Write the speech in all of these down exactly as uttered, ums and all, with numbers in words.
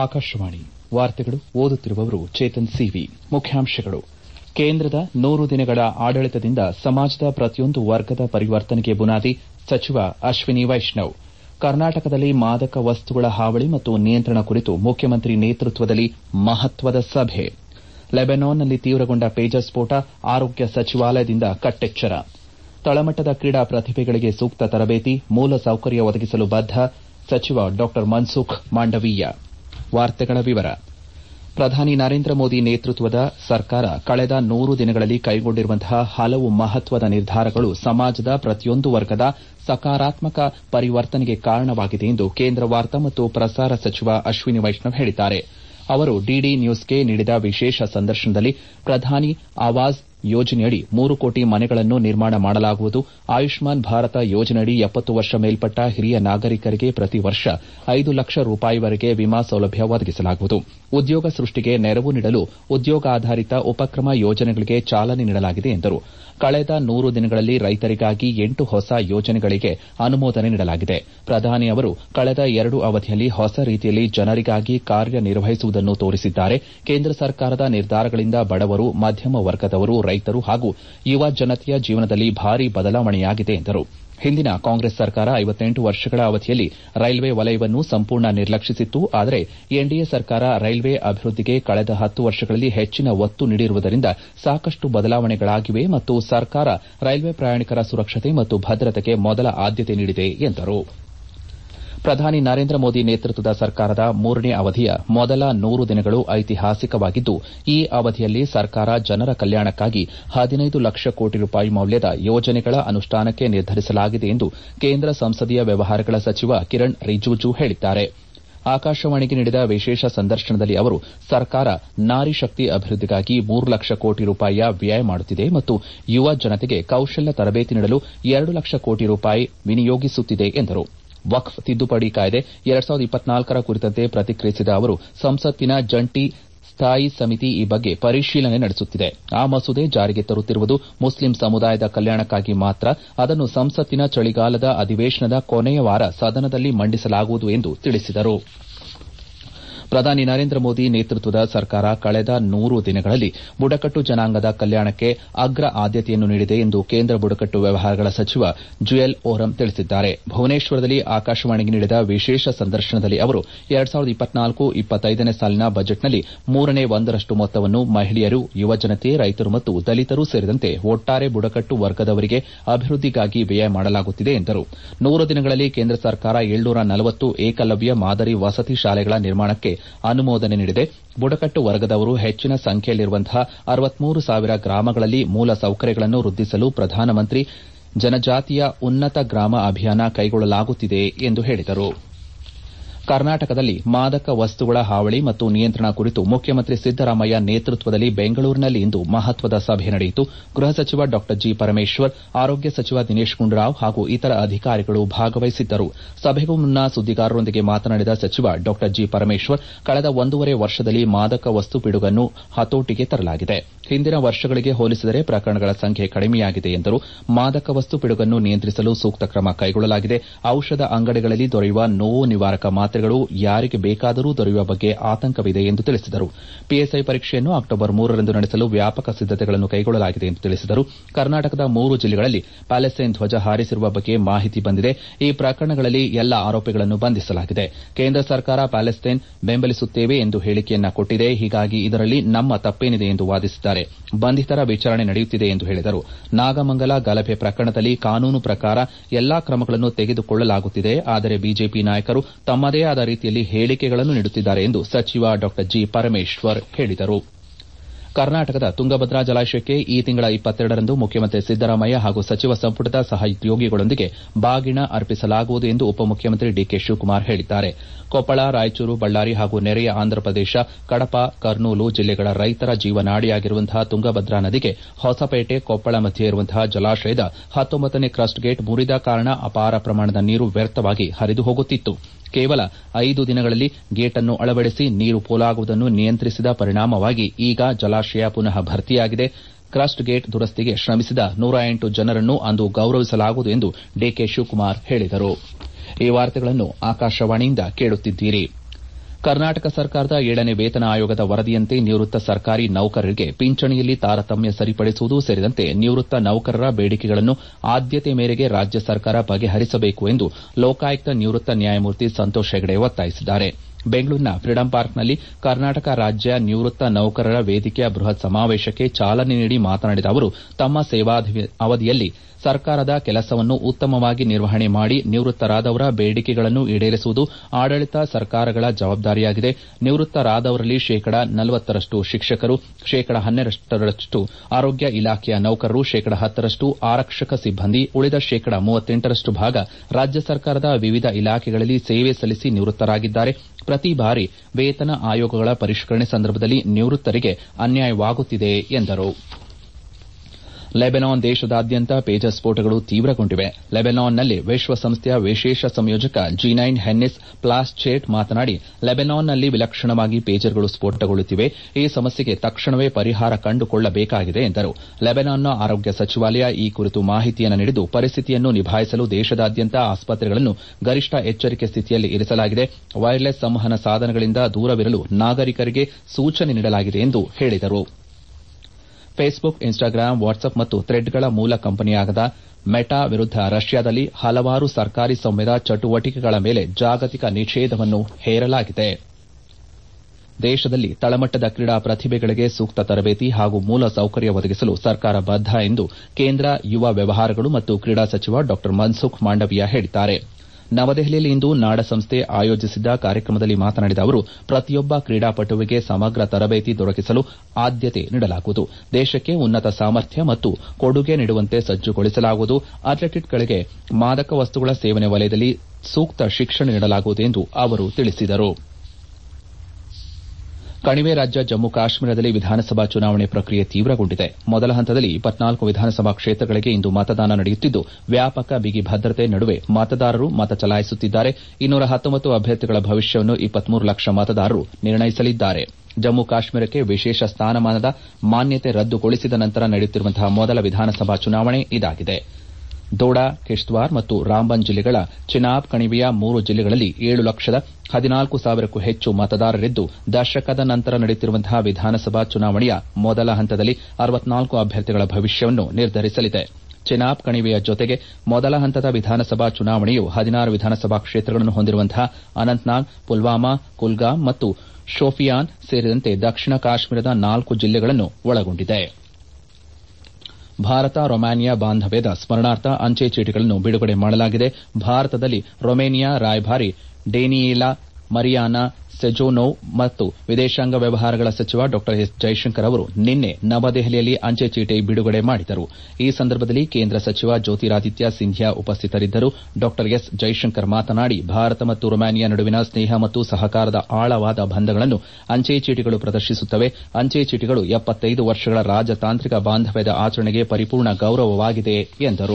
ಆಕಾಶವಾಣಿ ವಾರ್ತೆಗಳು ಓದುತ್ತಿರುವವರು ಚೇತನ್ ಸಿವಿ ಮುಖ್ಯಾಂಶಗಳು ಕೇಂದ್ರದ ನೂರು ದಿನಗಳ ಆಡಳಿತದಿಂದ ಸಮಾಜದ ಪ್ರತಿಯೊಂದು ವರ್ಗದ ಪರಿವರ್ತನೆಗೆ ಬುನಾದಿ ಸಚಿವ ಅಶ್ವಿನಿ ವೈಷ್ಣವ್ ಕರ್ನಾಟಕದಲ್ಲಿ ಮಾದಕ ವಸ್ತುಗಳ ಹಾವಳಿ ಮತ್ತು ನಿಯಂತ್ರಣ ಕುರಿತು ಮುಖ್ಯಮಂತ್ರಿ ನೇತೃತ್ವದಲ್ಲಿ ಮಹತ್ವದ ಸಭೆ ಲೆಬನಾನ್ನಲ್ಲಿ ತೀವ್ರಗೊಂಡ ಪೇಜರ್ ಸ್ಫೋಟ ಆರೋಗ್ಯ ಸಚಿವಾಲಯದಿಂದ ಕಟ್ಟೆಚ್ಚರ ತಳಮಟ್ಟದ ಕ್ರೀಡಾ ಪ್ರತಿಭೆಗಳಿಗೆ ಸೂಕ್ತ ತರಬೇತಿ ಮೂಲಸೌಕರ್ಯ ಒದಗಿಸಲು ಬದ್ದ ಸಚಿವ ಡಾ ಮನ್ಸುಖ್ ಮಾಂಡವೀಯ ಪ್ರಧಾನಿ ನರೇಂದ್ರ ಮೋದಿ ನೇತೃತ್ವದ ಸರ್ಕಾರ ಕಳೆದ ನೂರು ದಿನಗಳಲ್ಲಿ ಕೈಗೊಂಡಿರುವಂತಹ ಹಲವು ಮಹತ್ವದ ನಿರ್ಧಾರಗಳು ಸಮಾಜದ ಪ್ರತಿಯೊಂದು ವರ್ಗದ ಸಕಾರಾತ್ಮಕ ಪರಿವರ್ತನೆಗೆ ಕಾರಣವಾಗಿದೆ ಎಂದು ಕೇಂದ್ರ ವಾರ್ತಾ ಮತ್ತು ಪ್ರಸಾರ ಸಚಿವ ಅಶ್ವಿನಿ ವೈಷ್ಣವ್ ಹೇಳಿದ್ದಾರೆ ಅವರು ಡಿಡಿ ನ್ಯೂಸ್ಗೆ ನೀಡಿದ ವಿಶೇಷ ಸಂದರ್ಶನದಲ್ಲಿ ಪ್ರಧಾನಿ ಆವಾಸ್ ಯೋಜನೆಯಡಿ ಮೂರು ಕೋಟಿ ಮನೆಗಳನ್ನು ನಿರ್ಮಾಣ ಮಾಡಲಾಗುವುದು ಆಯುಷ್ಮಾನ್ ಭಾರತ ಯೋಜನೆಯಡಿ ಎಪ್ಪತ್ತು ವರ್ಷ ಮೇಲ್ಪಟ್ಟ ಹಿರಿಯ ನಾಗರಿಕರಿಗೆ ಪ್ರತಿ ವರ್ಷ ಐದು ಲಕ್ಷ ರೂಪಾಯಿವರೆಗೆ ವಿಮಾ ಸೌಲಭ್ಯ ಒದಗಿಸಲಾಗುವುದು ಉದ್ಯೋಗ ಸೃಷ್ಟಿಗೆ ನೆರವು ನೀಡಲು ಉದ್ಯೋಗಾಧಾರಿತ ಉಪಕ್ರಮ ಯೋಜನೆಗಳಿಗೆ ಚಾಲನೆ ನೀಡಲಾಗಿದೆ ಎಂದರು ಕಳೆದ ನೂರು ದಿನಗಳಲ್ಲಿ ರೈತರಿಗಾಗಿ ಎಂಟು ಹೊಸ ಯೋಜನೆಗಳಿಗೆ ಅನುಮೋದನೆ ನೀಡಲಾಗಿದೆ ಪ್ರಧಾನಿ ಅವರು ಕಳೆದ ಎರಡು ಅವಧಿಯಲ್ಲಿ ಹೊಸ ರೀತಿಯಲ್ಲಿ ಜನರಿಗಾಗಿ ಕಾರ್ಯನಿರ್ವಹಿಸುವುದನ್ನು ತೋರಿಸಿದ್ದಾರೆ ಕೇಂದ್ರ ಸರ್ಕಾರದ ನಿರ್ಧಾರಗಳಿಂದ ಬಡವರು ಮಧ್ಯಮ ವರ್ಗದವರು ರೈತರು ಹಾಗೂ ಯುವ ಜನತೆಯ ಜೀವನದಲ್ಲಿ ಭಾರೀ ಬದಲಾವಣೆಯಾಗಿದೆ ಎಂದರು ಹಿಂದಿನ ಕಾಂಗ್ರೆಸ್ ಸರ್ಕಾರ ಐವತ್ತೆಂಟು ವರ್ಷಗಳ ಅವಧಿಯಲ್ಲಿ ರೈಲ್ವೆ ವಲಯವನ್ನು ಸಂಪೂರ್ಣ ನಿರ್ಲಕ್ಷಿಸಿತ್ತು ಆದರೆ ಎನ್ಡಿಎ ಸರ್ಕಾರ ರೈಲ್ವೆ ಅಭಿವೃದ್ದಿಗೆ ಕಳೆದ ಹತ್ತು ವರ್ಷಗಳಲ್ಲಿ ಹೆಚ್ಚಿನ ಒತ್ತು ನೀಡಿರುವುದರಿಂದ ಸಾಕಷ್ಟು ಬದಲಾವಣೆಗಳಾಗಿವೆ ಮತ್ತು ಸರ್ಕಾರ ರೈಲ್ವೆ ಪ್ರಯಾಣಿಕರ ಸುರಕ್ಷತೆ ಮತ್ತು ಭದ್ರತೆಗೆ ಮೊದಲ ಆದ್ಯತೆ ನೀಡಿದೆ ಎಂದರು ಪ್ರಧಾನಿ ನರೇಂದ್ರ ಮೋದಿ ನೇತೃತ್ವದ ಸರ್ಕಾರದ ಮೂರನೇ ಅವಧಿಯ ಮೊದಲ ನೂರು ದಿನಗಳು ಐತಿಹಾಸಿಕವಾಗಿದ್ದು ಈ ಅವಧಿಯಲ್ಲಿ ಸರ್ಕಾರ ಜನರ ಕಲ್ಯಾಣಕ್ಕಾಗಿ ಹದಿನೈದು ಲಕ್ಷ ಕೋಟಿ ರೂಪಾಯಿ ಮೌಲ್ಯದ ಯೋಜನೆಗಳ ಅನುಷ್ಠಾನಕ್ಕೆ ನಿರ್ಧರಿಸಲಾಗಿದೆ ಎಂದು ಕೇಂದ್ರ ಸಂಸದೀಯ ವ್ಯವಹಾರಗಳ ಸಚಿವ ಕಿರಣ್ ರಿಜಿಜು ಹೇಳಿದ್ದಾರೆ ಆಕಾಶವಾಣಿಗೆ ನೀಡಿದ ವಿಶೇಷ ಸಂದರ್ಶನದಲ್ಲಿ ಅವರು ಸರ್ಕಾರ ನಾರಿ ಶಕ್ತಿ ಅಭಿವೃದ್ದಿಗಾಗಿ ಮೂರು ಲಕ್ಷ ಕೋಟಿ ರೂಪಾಯಿಯ ವ್ಯಯ ಮಾಡುತ್ತಿದೆ ಮತ್ತು ಯುವ ಜನತೆಗೆ ಕೌಶಲ್ಯ ತರಬೇತಿ ನೀಡಲು ಎರಡು ಲಕ್ಷ ಕೋಟಿ ರೂಪಾಯಿ ವಿನಿಯೋಗಿಸುತ್ತಿದೆ ಎಂದರು ವಕ್ಫ್ ತಿದ್ದುಪಡಿ ಕಾಯ್ದೆ ಎರಡ್ ಸಾವಿರದ ಇಪ್ಪತ್ನಾಲ್ಕರ ಕುರಿತಂತೆ ಪ್ರತಿಕ್ರಿಯಿಸಿದ ಅವರು ಸಂಸತ್ತಿನ ಜಂಟಿ ಸ್ಥಾಯಿ ಸಮಿತಿ ಈ ಬಗ್ಗೆ ಪರಿಶೀಲನೆ ನಡೆಸುತ್ತಿದೆ ಆ ಮಸೂದೆ ಜಾರಿಗೆ ತರುತ್ತಿರುವುದು ಮುಸ್ಲಿಂ ಸಮುದಾಯದ ಕಲ್ಯಾಣಕ್ಕಾಗಿ ಮಾತ್ರ ಅದನ್ನು ಸಂಸತ್ತಿನ ಚಳಿಗಾಲದ ಅಧಿವೇಶನದ ಕೊನೆಯ ವಾರ ಸದನದಲ್ಲಿ ಮಂಡಿಸಲಾಗುವುದು ಎಂದು ತಿಳಿಸಿದರು ಪ್ರಧಾನಿ ನರೇಂದ್ರ ಮೋದಿ ನೇತೃತ್ವದ ಸರ್ಕಾರ ಕಳೆದ ನೂರು ದಿನಗಳಲ್ಲಿ ಬುಡಕಟ್ಟು ಜನಾಂಗದ ಕಲ್ಯಾಣಕ್ಕೆ ಅಗ್ರ ಆದ್ಯತೆಯನ್ನು ನೀಡಿದೆ ಎಂದು ಕೇಂದ್ರ ಬುಡಕಟ್ಟು ವ್ಯವಹಾರಗಳ ಸಚಿವ ಜುಯಲ್ ಓರಂ ತಿಳಿಸಿದ್ದಾರೆ ಭುವನೇಶ್ವರದಲ್ಲಿ ಆಕಾಶವಾಣಿಗೆ ನೀಡಿದ ವಿಶೇಷ ಸಂದರ್ಶನದಲ್ಲಿ ಅವರು ಎರಡ್ ಸಾವಿರದ ಇಪ್ಪತ್ನಾಲ್ಕು ಇಪ್ಪತ್ತೈದನೇ ಸಾಲಿನ ಬಜೆಟ್ನಲ್ಲಿ ಮೂರನೇ ಒಂದರಷ್ಟು ಮೊತ್ತವನ್ನು ಮಹಿಳೆಯರು ಯುವಜನತೆ ರೈತರು ಮತ್ತು ದಲಿತರು ಸೇರಿದಂತೆ ಒಟ್ಟಾರೆ ಬುಡಕಟ್ಟು ವರ್ಗದವರಿಗೆ ಅಭಿವೃದ್ದಿಗಾಗಿ ವ್ಯಯ ಮಾಡಲಾಗುತ್ತಿದೆ ಎಂದರು ನೂರು ದಿನಗಳಲ್ಲಿ ಕೇಂದ್ರ ಸರ್ಕಾರ ಏಳ್ನೂರ ನಲವತ್ತು ಏಕಲವ್ಯ ಮಾದರಿ ವಸತಿ ಶಾಲೆಗಳ ನಿರ್ಮಾಣಕ್ಕೆ ಅನುಮೋದನೆ ನೀಡಿದೆ ಬುಡಕಟ್ಟು ವರ್ಗದವರು ಹೆಚ್ಚಿನ ಸಂಖ್ಯೆಯಲ್ಲಿರುವಂತಹ ಅರವತ್ಮೂರು ಸಾವಿರ ಗ್ರಾಮಗಳಲ್ಲಿ ಮೂಲ ಸೌಕರ್ಯಗಳನ್ನು ವೃದ್ಧಿಸಲು ಪ್ರಧಾನಮಂತ್ರಿ ಜನಜಾತಿಯ ಉನ್ನತ ಗ್ರಾಮ ಅಭಿಯಾನ ಕೈಗೊಳ್ಳಲಾಗುತ್ತಿದೆ ಎಂದು ಹೇಳಿದರು ಕರ್ನಾಟಕದಲ್ಲಿ ಮಾದಕ ವಸ್ತುಗಳ ಹಾವಳಿ ಮತ್ತು ನಿಯಂತ್ರಣ ಕುರಿತು ಮುಖ್ಯಮಂತ್ರಿ ಸಿದ್ದರಾಮಯ್ಯ ನೇತೃತ್ವದಲ್ಲಿ ಬೆಂಗಳೂರಿನಲ್ಲಿಂದು ಮಹತ್ವದ ಸಭೆ ನಡೆಯಿತು ಗೃಹ ಸಚಿವ ಡಾ ಜಿ ಪರಮೇಶ್ವರ್ ಆರೋಗ್ಯ ಸಚಿವ ದಿನೇಶ್ ಗುಂಡೂರಾವ್ ಹಾಗೂ ಇತರ ಅಧಿಕಾರಿಗಳು ಭಾಗವಹಿಸಿದ್ದರು ಸಭೆಗೂ ಮುನ್ನ ಸುದ್ದಿಗಾರರೊಂದಿಗೆ ಮಾತನಾಡಿದ ಸಚಿವ ಡಾ ಜಿ ಪರಮೇಶ್ವರ್ ಕಳೆದ ಒಂದೂವರೆ ವರ್ಷದಲ್ಲಿ ಮಾದಕ ವಸ್ತು ಪಿಡುಗನ್ನು ಹತೋಟಿಗೆ ತರಲಾಗಿದೆ ಹಿಂದಿನ ವರ್ಷಗಳಿಗೆ ಹೋಲಿಸಿದರೆ ಪ್ರಕರಣಗಳ ಸಂಖ್ಯೆ ಕಡಿಮೆಯಾಗಿದೆ ಎಂದರು ಮಾದಕ ವಸ್ತು ಪಿಡುಗನ್ನು ನಿಯಂತ್ರಿಸಲು ಸೂಕ್ತ ಕ್ರಮ ಕೈಗೊಳ್ಳಲಾಗಿದೆ ಔಷಧ ಅಂಗಡಿಗಳಲ್ಲಿ ದೊರೆಯುವ ನೋವು ನಿವಾರಕ ಮಾತ್ರೆಗಳು ಯಾರಿಗೆ ಬೇಕಾದರೂ ದೊರೆಯುವ ಬಗ್ಗೆ ಆತಂಕವಿದೆ ಎಂದು ತಿಳಿಸಿದರು ಪಿಎಸ್ಐ ಪರೀಕ್ಷೆಯನ್ನು ಅಕ್ಟೋಬರ್ ಮೂರರಂದು ನಡೆಸಲು ವ್ಯಾಪಕ ಸಿದ್ದತೆಗಳನ್ನು ಕೈಗೊಳ್ಳಲಾಗಿದೆ ಎಂದು ತಿಳಿಸಿದರು ಕರ್ನಾಟಕದ ಮೂರು ಜಿಲ್ಲೆಗಳಲ್ಲಿ ಪ್ಯಾಲೆಸ್ತೈನ್ ಧ್ವಜ ಹಾರಿಸಿರುವ ಬಗ್ಗೆ ಮಾಹಿತಿ ಬಂದಿದೆ ಈ ಪ್ರಕರಣಗಳಲ್ಲಿ ಎಲ್ಲಾ ಆರೋಪಿಗಳನ್ನು ಬಂಧಿಸಲಾಗಿದೆ ಕೇಂದ್ರ ಸರ್ಕಾರ ಪ್ಯಾಲೆಸ್ತೈನ್ ಬೆಂಬಲಿಸುತ್ತೇವೆ ಎಂದು ಹೇಳಿಕೆಯನ್ನ ಕೊಟ್ಟಿದೆ ಹೀಗಾಗಿ ಇದರಲ್ಲಿ ನಮ್ಮ ತಪ್ಪೇನಿದೆ ಎಂದು ವಾದಿಸಿದ್ದಾರೆ ಬಂಧಿತರ ವಿಚಾರಣೆ ನಡೆಯುತ್ತಿದೆ ಎಂದು ಹೇಳಿದರು ನಾಗಮಂಗಲ ಗಲಭೆ ಪ್ರಕರಣದಲ್ಲಿ ಕಾನೂನು ಪ್ರಕಾರ ಎಲ್ಲಾ ಕ್ರಮಗಳನ್ನು ತೆಗೆದುಕೊಳ್ಳಲಾಗುತ್ತಿದೆ ಆದರೆ ಬಿಜೆಪಿ ನಾಯಕರು ತಮ್ಮದೇ ಆದ ರೀತಿಯಲ್ಲಿ ಹೇಳಿಕೆಗಳನ್ನು ನೀಡುತ್ತಿದ್ದಾರೆ ಎಂದು ಸಚಿವ ಡಾ ಜಿ ಪರಮೇಶ್ವರ್ ಹೇಳಿದರು ಕರ್ನಾಟಕದ ತುಂಗಭದ್ರಾ ಜಲಾಶಯಕ್ಕೆ ಈ ತಿಂಗಳ ಇಪ್ಪತ್ತೆರಡರಂದು ಮುಖ್ಯಮಂತ್ರಿ ಸಿದ್ದರಾಮಯ್ಯ ಹಾಗೂ ಸಚಿವ ಸಂಪುಟದ ಸಹೋದ್ಯೋಗಿಗಳೊಂದಿಗೆ ಬಾಗಿಣ ಅರ್ಪಿಸಲಾಗುವುದು ಎಂದು ಉಪಮುಖ್ಯಮಂತ್ರಿ ಡಿಕೆ ಶಿವಕುಮಾರ್ ಹೇಳಿದ್ದಾರೆ ಕೊಪ್ಪಳ ರಾಯಚೂರು ಬಳ್ಳಾರಿ ಹಾಗೂ ನೆರೆಯ ಆಂಧ್ರಪ್ರದೇಶ ಕಡಪ ಕರ್ನೂಲು ಜಿಲ್ಲೆಗಳ ರೈತರ ಜೀವನಾಡಿಯಾಗಿರುವಂತಹ ತುಂಗಭದ್ರಾ ನದಿಗೆ ಹೊಸಪೇಟೆ ಕೊಪ್ಪಳ ಮಧ್ಯೆ ಇರುವಂತಹ ಜಲಾಶಯದ ಹತ್ತೊಂಬತ್ತನೇ ಕ್ರಸ್ಟ್ ಗೇಟ್ ಮುರಿದ ಕಾರಣ ಅಪಾರ ಪ್ರಮಾಣದ ನೀರು ವ್ಯರ್ಥವಾಗಿ ಹರಿದು ಹೋಗುತ್ತಿತ್ತು ಕೇವಲ ಐದು ದಿನಗಳಲ್ಲಿ ಗೇಟ್ ಅನ್ನು ಅಳವಡಿಸಿ ನೀರು ಪೋಲಾಗುವುದನ್ನು ನಿಯಂತ್ರಿಸಿದ ಪರಿಣಾಮವಾಗಿ ಈಗ ಜಲಾಶಯ ಪುನಃ ಭರ್ತಿಯಾಗಿದೆ ಕ್ರಸ್ಟ್ ಗೇಟ್ ದುರಸ್ತಿಗೆ ಶ್ರಮಿಸಿದ ನೂರ ಎಂಟು ಜನರನ್ನು ಅಂದು ಗೌರವಿಸಲಾಗುವುದು ಎಂದು ಡಿಕೆ ಶಿವಕುಮಾರ್ ಹೇಳಿದರು ಈ ವಾರ್ತೆಗಳನ್ನು ಆಕಾಶವಾಣಿಯಿಂದ ಕೇಳುತ್ತಿದ್ದೀರಿ ಕರ್ನಾಟಕ ಸರ್ಕಾರದ ಏಳನೇ ವೇತನ ಆಯೋಗದ ವರದಿಯಂತೆ ನಿವೃತ್ತ ಸರ್ಕಾರಿ ನೌಕರರಿಗೆ ಪಿಂಚಣಿಯಲ್ಲಿ ತಾರತಮ್ಯ ಸರಿಪಡಿಸುವುದು ಸೇರಿದಂತೆ ನಿವೃತ್ತ ನೌಕರರ ಬೇಡಿಕೆಗಳನ್ನು ಆದ್ಯತೆ ಮೇರೆಗೆ ರಾಜ್ಯ ಸರ್ಕಾರ ಬಗೆಹರಿಸಬೇಕು ಎಂದು ಲೋಕಾಯುಕ್ತ ನಿವೃತ್ತ ನ್ಯಾಯಮೂರ್ತಿ ಸಂತೋಷ್ ಹೆಗಡೆ ಒತ್ತಾಯಿಸಿದ್ದಾರೆ. ಬೆಂಗಳೂರಿನ ಫ್ರೀಡಂ ಪಾರ್ಕ್ನಲ್ಲಿ ಕರ್ನಾಟಕ ರಾಜ್ಯ ನಿವೃತ್ತ ನೌಕರರ ವೇದಿಕೆಯ ಬೃಹತ್ ಸಮಾವೇಶಕ್ಕೆ ಚಾಲನೆ ನೀಡಿ ಮಾತನಾಡಿದ ಅವರು, ತಮ್ಮ ಸೇವಾವಧಿಯಲ್ಲಿ ಸರ್ಕಾರದ ಕೆಲಸವನ್ನು ಉತ್ತಮವಾಗಿ ನಿರ್ವಹಣೆ ಮಾಡಿ ನಿವೃತ್ತರಾದವರ ಬೇಡಿಕೆಗಳನ್ನು ಈಡೇರಿಸುವುದು ಆಡಳಿತ ಸರ್ಕಾರಗಳ ಜವಾಬ್ದಾರಿಯಾಗಿದೆ. ನಿವೃತ್ತರಾದವರಲ್ಲಿ ಶೇಕಡ ನಲವತ್ತರಷ್ಟು ಶಿಕ್ಷಕರು, ಶೇಕಡ ಹನ್ನೆರಡರಷ್ಟು ಆರೋಗ್ಯ ಇಲಾಖೆಯ ನೌಕರರು, ಶೇಕಡ ಹತ್ತರಷ್ಟು ಆರಕ್ಷಕ ಸಿಬ್ಬಂದಿ, ಉಳಿದ ಶೇಕಡ ಮೂವತ್ತೆಂಟರಷ್ಟು ಭಾಗ ರಾಜ್ಯ ಸರ್ಕಾರದ ವಿವಿಧ ಇಲಾಖೆಗಳಲ್ಲಿ ಸೇವೆ ಸಲ್ಲಿಸಿ ನಿವೃತ್ತರಾಗಿದ್ದಾರೆ. ಪ್ರತಿ ಬಾರಿ ವೇತನ ಆಯೋಗಗಳ ಪರಿಷ್ಕರಣೆ ಸಂದರ್ಭದಲ್ಲಿ ನಿವೃತ್ತರಿಗೆ ಅನ್ಯಾಯವಾಗುತ್ತಿದೆ ಎಂದರು. ಲೆಬನಾನ್ ದೇಶದಾದ್ಯಂತ ಪೇಜರ್ ಸ್ಫೋಟಗಳು ತೀವ್ರಗೊಂಡಿವೆ. ಲೆಬನಾನ್ನಲ್ಲಿ ವಿಶ್ವಸಂಸ್ಥೆಯ ವಿಶೇಷ ಸಂಯೋಜಕ ಜಿನೈನ್ ಹೆನ್ನಿಸ್ ಪ್ಲಾಸ್ಚೇಟ್ ಮಾತನಾಡಿ, ಲೆಬನಾನ್ನಲ್ಲಿ ವಿಲಕ್ಷಣವಾಗಿ ಪೇಜರ್ಗಳು ಸ್ಫೋಟಗೊಳ್ಳುತ್ತಿವೆ. ಈ ಸಮಸ್ಯೆಗೆ ತಕ್ಷಣವೇ ಪರಿಹಾರ ಕಂಡುಕೊಳ್ಳಬೇಕಾಗಿದೆ ಎಂದರು. ಲೆಬನಾನ್ನ ಆರೋಗ್ಯ ಸಚಿವಾಲಯ ಈ ಕುರಿತು ಮಾಹಿತಿಯನ್ನು ನೀಡಿದ್ದು, ಪರಿಸ್ಥಿತಿಯನ್ನು ನಿಭಾಯಿಸಲು ದೇಶದಾದ್ಯಂತ ಆಸ್ಪತ್ರೆಗಳನ್ನು ಗರಿಷ್ಠ ಎಚ್ಚರಿಕೆ ಸ್ಥಿತಿಯಲ್ಲಿ ಇರಿಸಲಾಗಿದೆ. ವೈರ್ಲೆಸ್ ಸಂವಹನ ಸಾಧನಗಳಿಂದ ದೂರವಿರಲು ನಾಗರಿಕರಿಗೆ ಸೂಚನೆ ನೀಡಲಾಗಿದೆ ಎಂದು ಹೇಳಿದರು. ಫೇಸ್ಬುಕ್, ಇನ್ಸ್ಟಾಗ್ರಾಂ, ವಾಟ್ಸ್ಆಪ್ ಮತ್ತು ಥ್ರೆಡ್ಗಳ ಮೂಲ ಕಂಪನಿಯಾದ ಮೆಟಾ ವಿರುದ್ದ ರಷ್ಯಾದಲ್ಲಿ ಹಲವಾರು ಸರ್ಕಾರಿ ಸ್ವಾಮ್ಯದ ಚಟುವಟಿಕೆಗಳ ಮೇಲೆ ಜಾಗತಿಕ ನಿಷೇಧವನ್ನು ಹೇರಲಾಗಿದೆ. ದೇಶದಲ್ಲಿ ತಳಮಟ್ಟದ ಕ್ರೀಡಾ ಪ್ರತಿಭೆಗಳಿಗೆ ಸೂಕ್ತ ತರಬೇತಿ ಹಾಗೂ ಮೂಲ ಸೌಕರ್ಯ ಒದಗಿಸಲು ಸರ್ಕಾರ ಬದ್ಧ ಎಂದು ಕೇಂದ್ರ ಯುವ ವ್ಯವಹಾರಗಳು ಮತ್ತು ಕ್ರೀಡಾ ಸಚಿವ ಡಾ ಮನ್ಸುಖ್ ಮಾಂಡವೀಯ ಹೇಳಿದ್ದಾರೆ. ನವದೆಹಲಿಯಲ್ಲಿಂದು ನಾಡ ಸಂಸ್ಥೆ ಆಯೋಜಿಸಿದ್ದ ಕಾರ್ಯಕ್ರಮದಲ್ಲಿ ಮಾತನಾಡಿದ ಅವರು, ಪ್ರತಿಯೊಬ್ಬ ಕ್ರೀಡಾಪಟುವಿಗೆ ಸಮಗ್ರ ತರಬೇತಿ ದೊರಕಿಸಲು ಆದ್ಯತೆ ನೀಡಲಾಗುವುದು. ದೇಶಕ್ಕೆ ಉನ್ನತ ಸಾಮರ್ಥ್ಯ ಮತ್ತು ಕೊಡುಗೆ ನೀಡುವಂತೆ ಸಜ್ಜುಗೊಳಿಸಲಾಗುವುದು. ಅಥ್ಲೆಟ್ಗಳಿಗೆ ಮಾದಕ ವಸ್ತುಗಳ ಸೇವನೆ ವಲಯದಲ್ಲಿ ಸೂಕ್ತ ಶಿಕ್ಷಣ ನೀಡಲಾಗುವುದು ಎಂದು ಅವರು ತಿಳಿಸಿದರು. ಕಣಿವೆ ರಾಜ್ಯ ಜಮ್ಮು ಕಾಶ್ಮೀರದಲ್ಲಿ ವಿಧಾನಸಭಾ ಚುನಾವಣೆ ಪ್ರಕ್ರಿಯೆ ತೀವ್ರಗೊಂಡಿದೆ. ಮೊದಲ ಹಂತದಲ್ಲಿ ಇಪ್ಪತ್ನಾಲ್ಕು ವಿಧಾನಸಭಾ ಕ್ಷೇತ್ರಗಳಿಗೆ ಇಂದು ಮತದಾನ ನಡೆಯುತ್ತಿದ್ದು, ವ್ಯಾಪಕ ಬಿಗಿ ಭದ್ರತೆ ನಡುವೆ ಮತದಾರರು ಮತ ಚಲಾಯಿಸುತ್ತಿದ್ದಾರೆ. ಇನ್ನೂರ ಹತ್ತೊಂಬತ್ತು ಅಭ್ಯರ್ಥಿಗಳ ಭವಿಷ್ಯವನ್ನು ಇಪ್ಪತ್ಮೂರು ಲಕ್ಷ ಮತದಾರರು ನಿರ್ಣಯಿಸಲಿದ್ದಾರೆ. ಜಮ್ಮು ಕಾಶ್ಮೀರಕ್ಕೆ ವಿಶೇಷ ಸ್ಥಾನಮಾನದ ಮಾನ್ಯತೆ ರದ್ದುಗೊಳಿಸಿದ ನಂತರ ನಡೆಯುತ್ತಿರುವಂತಹ ಮೊದಲ ವಿಧಾನಸಭಾ ಚುನಾವಣೆ ಇದಾಗಿದೆ. ದೋಡಾ, ಕಿಶ್ತ್ವಾರ್ ಮತ್ತು ರಾಂಬನ್ ಜಿಲ್ಲೆಗಳ ಚಿನಾಬ್ ಕಣಿವೆಯ ಮೂರು ಜಿಲ್ಲೆಗಳಲ್ಲಿ ಏಳು ಲಕ್ಷದ ಹದಿನಾಲ್ಕು ಸಾವಿರಕ್ಕೂ ಹೆಚ್ಚು ಮತದಾರರಿದ್ದು, ದಶಕದ ನಂತರ ನಡೆಯುತ್ತಿರುವಂತಹ ವಿಧಾನಸಭಾ ಚುನಾವಣೆಯ ಮೊದಲ ಹಂತದಲ್ಲಿ ಅರವತ್ನಾಲ್ಕು ಅಭ್ಯರ್ಥಿಗಳ ಭವಿಷ್ಯವನ್ನು ನಿರ್ಧರಿಸಲಿದೆ. ಚಿನಾಬ್ ಕಣಿವೆಯ ಜೊತೆಗೆ ಮೊದಲ ಹಂತದ ವಿಧಾನಸಭಾ ಚುನಾವಣೆಯು ಹದಿನಾರು ವಿಧಾನಸಭಾ ಕ್ಷೇತ್ರಗಳನ್ನು ಹೊಂದಿರುವಂತಹ ಅನಂತನಾಗ್, ಪುಲ್ವಾಮಾ, ಕುಲ್ಗಾಮ್ ಮತ್ತು ಶೋಪಿಯಾನ್ ಸೇರಿದಂತೆ ದಕ್ಷಿಣ ಕಾಶ್ಮೀರದ ನಾಲ್ಕು ಜಿಲ್ಲೆಗಳನ್ನು ಒಳಗೊಂಡಿದೆ. ಭಾರತ ರೊಮಾನಿಯಾ ಬಾಂಧವ್ಯದ ಸ್ಮರಣಾರ್ಥ ಅಂಚೆ ಚೀಟಿಗಳನ್ನು ಬಿಡುಗಡೆ ಮಾಡಲಾಗಿದೆ. ಭಾರತದಲ್ಲಿ ರೊಮೇನಿಯಾ ರಾಯಭಾರಿ ಡೇನಿಯೇಲಾ ಮರಿಯಾನಾ ಸೆಜೋನೋವ್ ಮತ್ತು ವಿದೇಶಾಂಗ ವ್ಯವಹಾರಗಳ ಸಚಿವ ಡಾ ಎಸ್ ಜೈಶಂಕರ್ ಅವರು ನಿನ್ನೆ ನವದೆಹಲಿಯಲ್ಲಿ ಅಂಚೆ ಚೀಟಿ ಬಿಡುಗಡೆ ಮಾಡಿದರು. ಈ ಸಂದರ್ಭದಲ್ಲಿ ಕೇಂದ್ರ ಸಚಿವ ಜ್ಯೋತಿರಾದಿತ್ಯ ಸಿಂಧ್ಯಾ ಉಪಸ್ಥಿತರಿದ್ದರು. ಡಾ ಎಸ್ ಜೈಶಂಕರ್ ಮಾತನಾಡಿ, ಭಾರತ ಮತ್ತು ರೊಮಾನಿಯಾ ನಡುವಿನ ಸ್ನೇಹ ಮತ್ತು ಸಹಕಾರದ ಆಳವಾದ ಬಂಧಗಳನ್ನು ಅಂಚೆ ಚೀಟಿಗಳು ಪ್ರದರ್ಶಿಸುತ್ತವೆ. ಅಂಚೆ ಚೀಟಿಗಳು ಎಪ್ಪತ್ತೈದು ವರ್ಷಗಳ ರಾಜತಾಂತ್ರಿಕ ಬಾಂಧವ್ಯದ ಆಚರಣೆಗೆ ಪರಿಪೂರ್ಣ ಗೌರವವಾಗಿದೆ ಎಂದರು.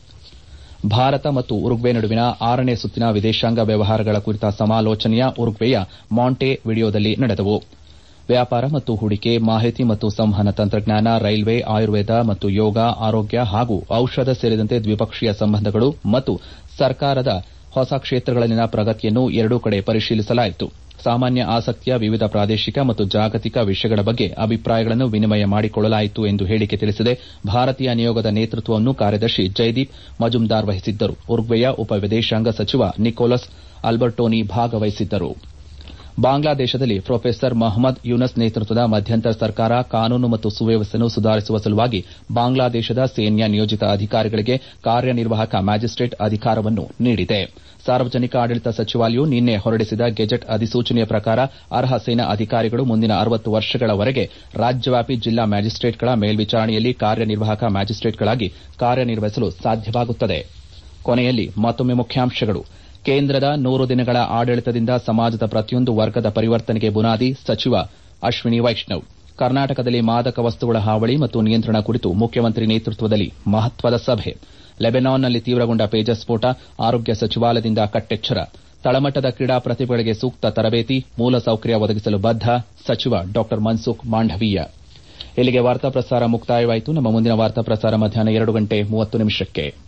ಭಾರತ ಮತ್ತು ಉರುಗ್ವೆ ನಡುವಿನ ಆರನೇ ಸುತ್ತಿನ ವಿದೇಶಾಂಗ ವ್ಯವಹಾರಗಳ ಕುರಿತ ಸಮಾಲೋಚನೆಯ ಉರುಗ್ವೆಯ ಮಾಂಟೆ ವಿಡಿಯೋದಲ್ಲಿ ನಡೆದವು. ವ್ಯಾಪಾರ ಮತ್ತು ಹೂಡಿಕೆ, ಮಾಹಿತಿ ಮತ್ತು ಸಂವಹನ ತಂತ್ರಜ್ಞಾನ, ರೈಲ್ವೆ, ಆಯುರ್ವೇದ ಮತ್ತು ಯೋಗ, ಆರೋಗ್ಯ ಹಾಗೂ ಔಷಧ ಸೇರಿದಂತೆ ದ್ವಿಪಕ್ಷೀಯ ಸಂಬಂಧಗಳು ಮತ್ತು ಸರ್ಕಾರದ ಹೊಸ ಕ್ಷೇತ್ರಗಳಲ್ಲಿನ ಪ್ರಗತಿಯನ್ನು ಎರಡೂ ಕಡೆ ಪರಿಶೀಲಿಸಲಾಯಿತು. ಸಾಮಾನ್ಯ ಆಸಕ್ತಿಯ ವಿವಿಧ ಪ್ರಾದೇಶಿಕ ಮತ್ತು ಜಾಗತಿಕ ವಿಷಯಗಳ ಬಗ್ಗೆ ಅಭಿಪ್ರಾಯಗಳನ್ನು ವಿನಿಮಯ ಮಾಡಿಕೊಳ್ಳಲಾಯಿತು ಎಂದು ಹೇಳಿಕೆ ತಿಳಿಸಿದೆ. ಭಾರತೀಯ ನಿಯೋಗದ ನೇತೃತ್ವವನ್ನು ಕಾರ್ಯದರ್ಶಿ ಜೈದೀಪ್ ಮಜುಂದಾರ್ ವಹಿಸಿದ್ದರು. ಉರುಗ್ವೆಯ ಉಪ ವಿದೇಶಾಂಗ ಸಚಿವ ನಿಕೋಲಸ್ ಅಲ್ಬರ್ಟೋನಿ ಭಾಗವಹಿಸಿದ್ದರು. ಬಾಂಗ್ಲಾದೇಶದಲ್ಲಿ ಪ್ರೊಫೆಸರ್ ಮೊಹಮ್ಮದ್ ಯೂನಸ್ ನೇತೃತ್ವದ ಮಧ್ಯಂತರ ಸರ್ಕಾರ ಕಾನೂನು ಮತ್ತು ಸುವ್ಯವಸ್ಥೆಯನ್ನು ಸುಧಾರಿಸುವ ಸಲುವಾಗಿ ಬಾಂಗ್ಲಾದೇಶದ ಸೇನೆಯ ನಿಯೋಜಿತ ಅಧಿಕಾರಿಗಳಿಗೆ ಕಾರ್ಯನಿರ್ವಾಹಕ ಮ್ಯಾಜಿಸ್ಟ್ರೇಟ್ ಅಧಿಕಾರವನ್ನು ನೀಡಿದೆ. ಸಾರ್ವಜನಿಕ ಆಡಳಿತ ಸಚಿವಾಲಯವು ನಿನ್ನೆ ಹೊರಡಿಸಿದ ಗೆಜೆಟ್ ಅಧಿಸೂಚನೆಯ ಪ್ರಕಾರ ಅರ್ಹ ಸೇನಾ ಅಧಿಕಾರಿಗಳು ಮುಂದಿನ ಅರವತ್ತು ವರ್ಷಗಳವರೆಗೆ ರಾಜ್ಯವ್ಯಾಪಿ ಜಿಲ್ಲಾ ಮ್ಯಾಜಿಸ್ಟ್ರೇಟ್ಗಳ ಮೇಲ್ವಿಚಾರಣೆಯಲ್ಲಿ ಕಾರ್ಯನಿರ್ವಾಹಕ ಮ್ಯಾಜಿಸ್ಟ್ರೇಟ್ಗಳಾಗಿ ಕಾರ್ಯನಿರ್ವಹಿಸಲು ಸಾಧ್ಯವಾಗುತ್ತದೆ. ಕೊನೆಯಲ್ಲಿ ಮತ್ತೊಮ್ಮೆ ಮುಖ್ಯಾಂಶಗಳು. ಕೇಂದ್ರದ ನೂರು ದಿನಗಳ ಆಡಳಿತದಿಂದ ಸಮಾಜದ ಪ್ರತಿಯೊಂದು ವರ್ಗದ ಪರಿವರ್ತನೆಗೆ ಬುನಾದಿ, ಸಚಿವ ಅಶ್ವಿನಿ ವೈಷ್ಣವ್. ಕರ್ನಾಟಕದಲ್ಲಿ ಮಾದಕ ವಸ್ತುಗಳ ಹಾವಳಿ ಮತ್ತು ನಿಯಂತ್ರಣ ಕುರಿತು ಮುಖ್ಯಮಂತ್ರಿ ನೇತೃತ್ವದಲ್ಲಿ ಮಹತ್ವದ ಸಭೆ. ಲೆಬನಾನ್ನಲ್ಲಿ ತೀವ್ರಗೊಂಡ ಪೇಜರ್ ಸ್ಫೋಟ, ಆರೋಗ್ಯ ಸಚಿವಾಲಯದಿಂದ ಕಟ್ಟೆಚ್ಚರ. ತಳಮಟ್ಟದ ಕ್ರೀಡಾ ಪ್ರತಿಭೆಗಳಿಗೆ ಸೂಕ್ತ ತರಬೇತಿ, ಮೂಲಸೌಕರ್ಯ ಒದಗಿಸಲು ಬದ್ಧ, ಸಚಿವ ಡಾ ಮನ್ಸುಖ್ ಮಾಂಡವೀಯ. ಇಲ್ಲಿಗೆ ವಾರ್ತಾ ಪ್ರಸಾರ ಮುಕ್ತಾಯವಾಯಿತು. ನಮ್ಮ ಮುಂದಿನ ವಾರ್ತಾ ಪ್ರಸಾರ ಮಧ್ಯಾಹ್ನ ಎರಡು ಗಂಟೆ ಮೂವತ್ತು ನಿಮಿಷಕ್ಕೆ.